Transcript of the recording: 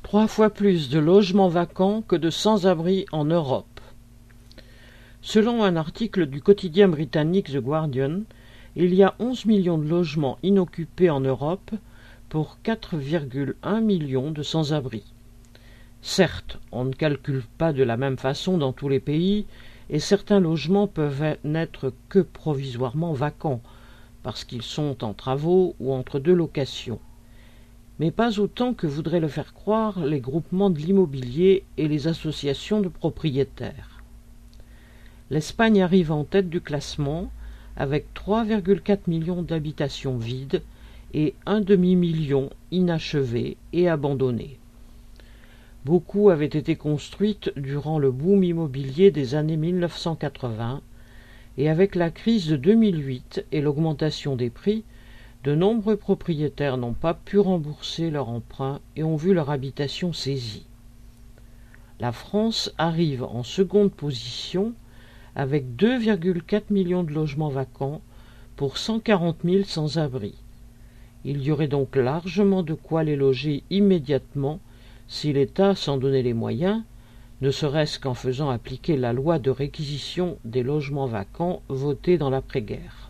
3 fois plus de logements vacants que de sans-abri en Europe. Selon un article du quotidien britannique The Guardian, il y a 11 millions de logements inoccupés en Europe pour 4,1 millions de sans-abri. Certes, on ne calcule pas de la même façon dans tous les pays et certains logements peuvent n'être que provisoirement vacants parce qu'ils sont en travaux ou entre deux locations. Mais pas autant que voudraient le faire croire les groupements de l'immobilier et les associations de propriétaires. L'Espagne arrive en tête du classement avec 3,4 millions d'habitations vides et un demi-million inachevées et abandonnées. Beaucoup avaient été construites durant le boom immobilier des années 1980 et avec la crise de 2008 et l'augmentation des prix, de nombreux propriétaires n'ont pas pu rembourser leur emprunt et ont vu leur habitation saisie. La France arrive en seconde position avec 2,4 millions de logements vacants pour 140 000 sans-abri. Il y aurait donc largement de quoi les loger immédiatement si l'État s'en donnait les moyens, ne serait-ce qu'en faisant appliquer la loi de réquisition des logements vacants votée dans l'après-guerre.